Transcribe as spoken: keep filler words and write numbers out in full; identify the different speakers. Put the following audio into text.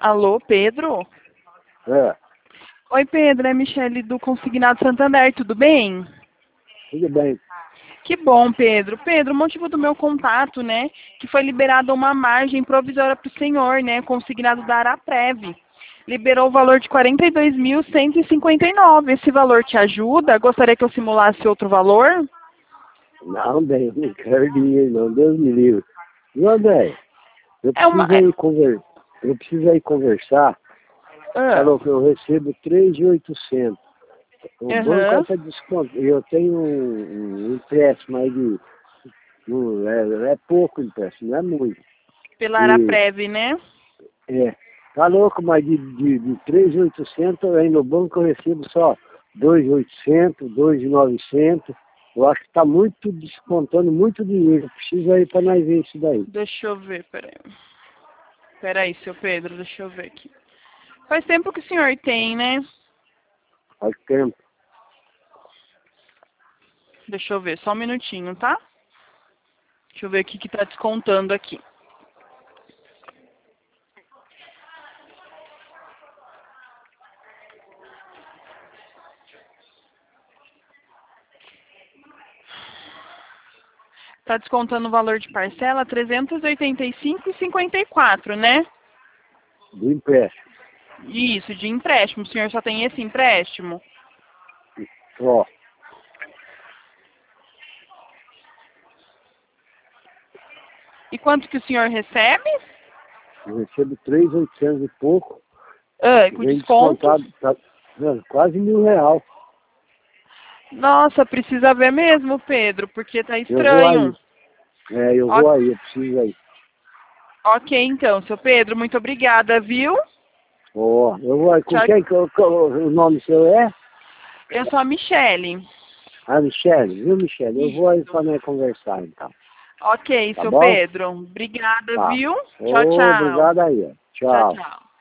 Speaker 1: Alô, Pedro?
Speaker 2: É,
Speaker 1: Oi, Pedro, é Michele do Consignado Santander, tudo bem?
Speaker 2: tudo bem.
Speaker 1: Que bom, Pedro. Pedro, o motivo do meu contato, né, que foi liberada uma margem provisória para o senhor, né, consignado da Araprev. Liberou o valor de quarenta e dois mil cento e cinquenta e nove. Esse valor te ajuda? Gostaria que eu simulasse outro valor?
Speaker 2: Não, bem, não quero dinheiro não, Deus me livre. Viu, André? Eu
Speaker 1: É uma...
Speaker 2: preciso aí conver... eu preciso aí conversar.
Speaker 1: Ah,
Speaker 2: Falou que eu recebo três mil e oitocentos. O banco é
Speaker 1: aham.
Speaker 2: para desconto. Eu tenho um, um empréstimo aí de. um, é, é pouco empréstimo, não é muito.
Speaker 1: Pela
Speaker 2: E
Speaker 1: Araprev, né?
Speaker 2: é. Tá louco, mas de, de, de três mil e oitocentos aí no banco eu recebo só dois mil e oitocentos, dois mil e novecentos. Eu acho que está muito descontando muito dinheiro. Precisa aí para nós ver isso daí.
Speaker 1: Deixa eu ver, peraí. Peraí, seu Pedro, deixa eu ver aqui. Faz tempo que o senhor tem, né?
Speaker 2: Faz tempo.
Speaker 1: Deixa eu ver, só um minutinho, tá? Deixa eu ver o que que tá descontando aqui. Tá descontando o valor de parcela trezentos e oitenta e cinco reais e cinquenta e quatro, né?
Speaker 2: Do empréstimo.
Speaker 1: Isso, de empréstimo. O senhor só tem esse empréstimo?
Speaker 2: Só.
Speaker 1: E quanto que o senhor recebe?
Speaker 2: Eu recebo três mil e oitocentos e pouco.
Speaker 1: Ah, com
Speaker 2: Vem
Speaker 1: desconto?
Speaker 2: descontado, tá, né, quase mil real.
Speaker 1: Nossa, precisa ver mesmo, Pedro, porque tá
Speaker 2: Eu vou aí.
Speaker 1: estranho.
Speaker 2: É, eu vou
Speaker 1: O-
Speaker 2: aí, eu preciso aí.
Speaker 1: ok, então, seu Pedro, muito obrigada, viu?
Speaker 2: Ó, eu vou aí. Com
Speaker 1: Tchau.
Speaker 2: quem que eu- que eu- o nome seu é?
Speaker 1: Eu sou a Michele.
Speaker 2: Ah, Michele, viu, Michele? Eu vou aí
Speaker 1: Isso.
Speaker 2: para nós conversar, então.
Speaker 1: Ok,
Speaker 2: Tá
Speaker 1: seu
Speaker 2: bom?
Speaker 1: Pedro. Obrigada,
Speaker 2: Tá.
Speaker 1: viu? Tchau,
Speaker 2: Ô,
Speaker 1: tchau.
Speaker 2: obrigado aí, ó.
Speaker 1: Tchau,
Speaker 2: Tchau.
Speaker 1: tchau.